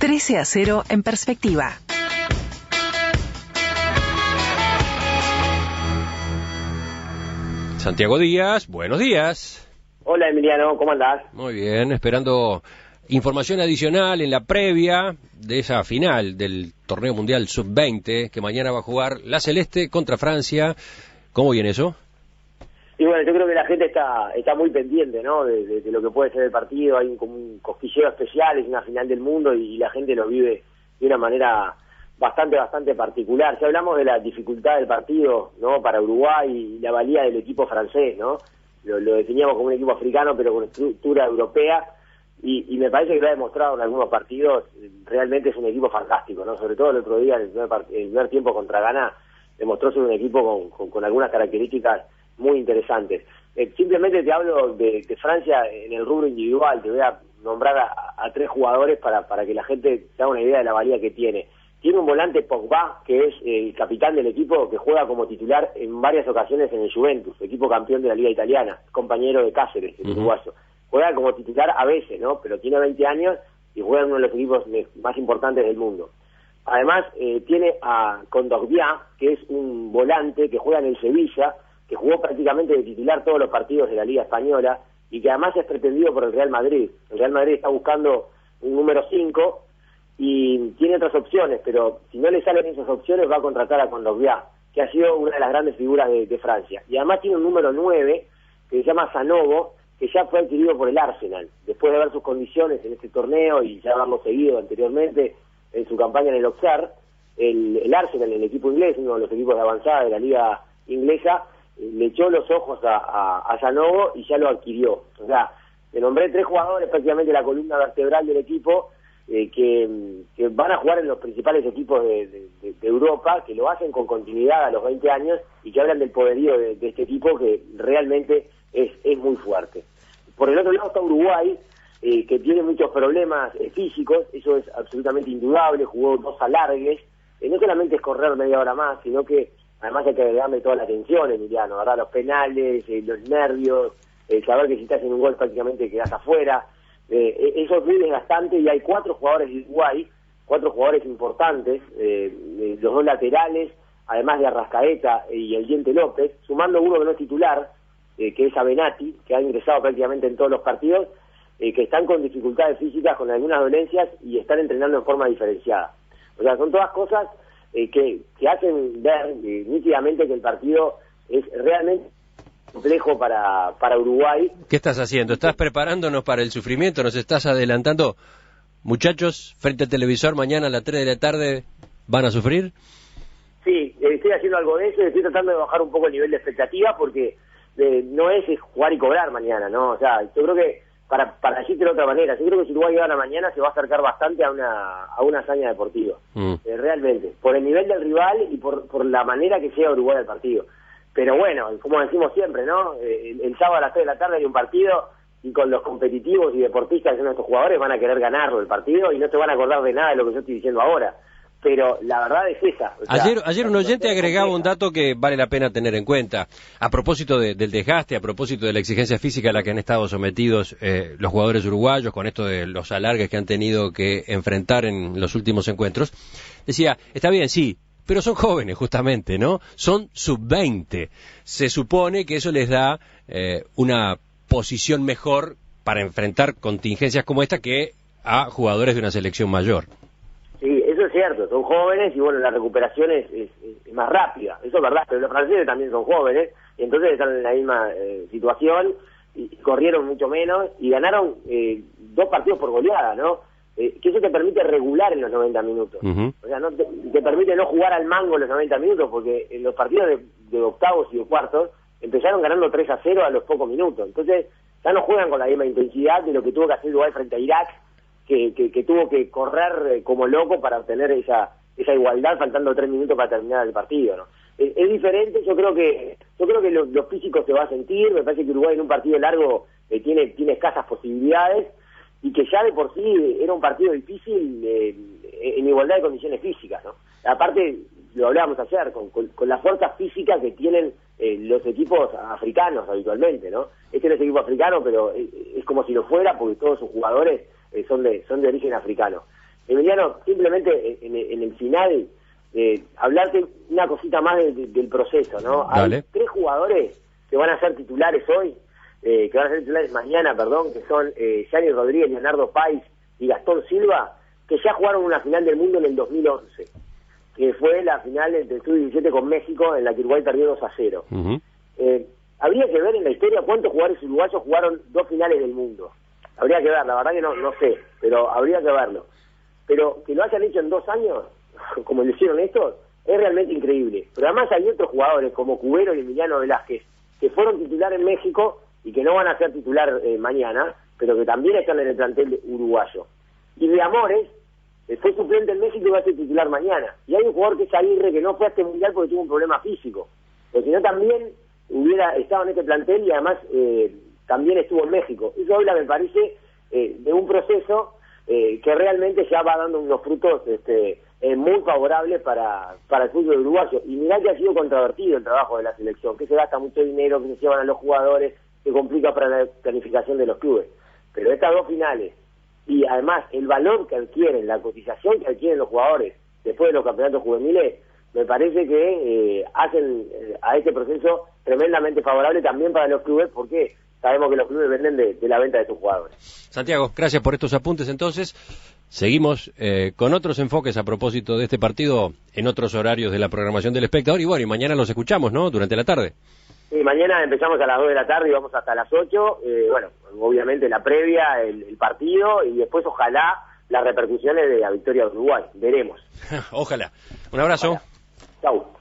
13-0 en perspectiva. Santiago Díaz, buenos días. Hola Emiliano, ¿cómo andás? Muy bien, esperando información adicional en la previa de esa final del Torneo Mundial Sub-20 que mañana va a jugar la Celeste contra Francia. ¿Cómo viene eso? Y bueno, yo creo que la gente está muy pendiente, ¿no? De lo que puede ser el partido. Hay como un cosquilleo especial, es una final del mundo y la gente lo vive de una manera bastante particular. Si hablamos de la dificultad del partido, ¿no? Para Uruguay y la valía del equipo francés, ¿no? Lo definíamos como un equipo africano, pero con estructura europea, y me parece que lo ha demostrado en algunos partidos. Realmente es un equipo fantástico, ¿no? Sobre todo el otro día, en el primer tiempo contra Ghana, demostró ser un equipo con algunas características muy interesantes. Simplemente te hablo de Francia en el rubro individual. Te voy a nombrar a tres jugadores para que la gente se haga una idea de la valía que tiene. Tiene un volante Pogba, que es el capitán del equipo, que juega como titular en varias ocasiones en el Juventus, equipo campeón de la Liga Italiana, compañero de Cáceres, el uruguayo. Juega como titular a veces, ¿no? Pero tiene 20 años y juega en uno de los equipos más importantes del mundo. Además, tiene a Kondogbia, que es un volante que juega en el Sevilla, que jugó prácticamente de titular todos los partidos de la Liga Española y que además es pretendido por el Real Madrid. El Real Madrid está buscando un número 5 y tiene otras opciones, pero si no le salen esas opciones va a contratar a Kondogbia, que ha sido una de las grandes figuras de Francia. Y además tiene un número 9 que se llama Sanogo, que ya fue adquirido por el Arsenal, después de ver sus condiciones en este torneo y ya haberlo seguido anteriormente en su campaña en el Auxerre. El Arsenal, el equipo inglés, uno de los equipos de avanzada de la liga inglesa, le echó los ojos a Sanogo y ya lo adquirió. O sea, te nombré tres jugadores, prácticamente la columna vertebral del equipo, que van a jugar en los principales equipos de Europa, que lo hacen con continuidad a los 20 años y que hablan del poderío de este equipo, que realmente es muy fuerte. Por el otro lado está Uruguay, que tiene muchos problemas físicos, eso es absolutamente indudable. Jugó 2 alargues, no solamente es correr media hora más, sino que además hay que agregarle toda la atención, Emiliano, ¿verdad? Los penales, los nervios, saber que si estás en un gol prácticamente quedás afuera. Eso es muy desgastante y hay 4 jugadores de Uruguay, 4 jugadores importantes, los 2 laterales, además de Arrascaeta y el Diente López, sumando uno que no es titular, que es Avenatti, que ha ingresado prácticamente en todos los partidos, que están con dificultades físicas, con algunas dolencias y están entrenando en forma diferenciada. O sea, son todas cosas que hacen ver nítidamente que el partido es realmente complejo para Uruguay. ¿Qué estás haciendo? ¿Estás preparándonos para el sufrimiento? ¿Nos estás adelantando? Muchachos, frente al televisor, mañana a las 3 de la tarde, ¿van a sufrir? Sí, estoy haciendo algo de eso, estoy tratando de bajar un poco el nivel de expectativa porque no es jugar y cobrar mañana, ¿no? O sea, yo creo que, para decirte de otra manera, yo creo que si Uruguay gana mañana se va a acercar bastante a una hazaña deportiva, realmente, por el nivel del rival y por la manera que llega Uruguay al partido. Pero bueno, como decimos siempre, ¿no? El sábado a las 3 de la tarde hay un partido y con los competitivos y deportistas que son estos jugadores van a querer ganarlo el partido y no se van a acordar de nada de lo que yo estoy diciendo ahora. Pero la verdad es esa. O sea, ayer un oyente agregaba un dato que vale la pena tener en cuenta. A propósito del desgaste, a propósito de la exigencia física a la que han estado sometidos los jugadores uruguayos, con esto de los alargues que han tenido que enfrentar en los últimos encuentros, decía, está bien, sí, pero son jóvenes justamente, ¿no? Son sub-20. Se supone que eso les da una posición mejor para enfrentar contingencias como esta que a jugadores de una selección mayor. Sí, eso es cierto, son jóvenes y bueno, la recuperación es más rápida, eso es verdad, pero los franceses también son jóvenes y entonces están en la misma situación y corrieron mucho menos y ganaron 2 partidos por goleada, ¿no? Que eso te permite regular en los 90 minutos. O sea, no te permite no jugar al mango en los 90 minutos, porque en los partidos de octavos y de cuartos empezaron ganando 3-0 a los pocos minutos. Entonces, ya no juegan con la misma intensidad de lo que tuvo que hacer Uruguay frente a Irak, que tuvo que correr como loco para obtener esa igualdad, faltando 3 minutos para terminar el partido, ¿no? Es diferente, yo creo que lo físico se va a sentir. Me parece que Uruguay en un partido largo tiene escasas posibilidades, y que ya de por sí era un partido difícil en igualdad de condiciones físicas, ¿no? Aparte, lo hablábamos ayer, con la fuerza física que tienen los equipos africanos habitualmente, ¿no? Este no es equipo africano, pero es como si lo fuera, porque todos sus jugadores son de origen africano. Emiliano, simplemente en el final, hablarte una cosita más del proceso, ¿no? Dale. Hay 3 jugadores que van a ser titulares hoy, que van a ser titulares mañana, perdón, que son Gianni Rodríguez, Leonardo País y Gastón Silva, que ya jugaron una final del mundo en el 2011, que fue la final del Sub-17 con México, en la que Uruguay perdió 2-0. Uh-huh. Habría que ver en la historia cuántos jugadores uruguayos jugaron 2 finales del mundo. Habría que ver, la verdad que no sé, pero habría que verlo. Pero que lo hayan hecho en 2 años, como lo hicieron estos, es realmente increíble. Pero además hay otros jugadores como Cubero y Emiliano Velázquez, que fueron titular en México y que no van a ser titular mañana, pero que también están en el plantel uruguayo. Y de Amores, fue suplente en México y va a ser titular mañana. Y hay un jugador que es Aguirre, que no fue a este mundial porque tuvo un problema físico. Pero si no, también hubiera estado en este plantel y además también estuvo en México. Eso habla, me parece, de un proceso que realmente ya va dando unos frutos muy favorables para el fútbol uruguayo. Y mirá que ha sido controvertido el trabajo de la selección, que se gasta mucho dinero, que se llevan a los jugadores, que complica para la planificación de los clubes. Pero estas 2 finales, y además el valor que adquieren, la cotización que adquieren los jugadores después de los campeonatos juveniles, me parece que hacen a este proceso tremendamente favorable también para los clubes, porque sabemos que los clubes venden de la venta de sus jugadores. Santiago, gracias por estos apuntes. Entonces, seguimos con otros enfoques a propósito de este partido en otros horarios de la programación del espectador. Y bueno, y mañana los escuchamos, ¿no? Durante la tarde. Sí, mañana empezamos a las 2 de la tarde y vamos hasta las 8. Bueno, obviamente la previa, el partido, y después ojalá las repercusiones de la victoria de Uruguay. Veremos. Ojalá. Un abrazo. Chau.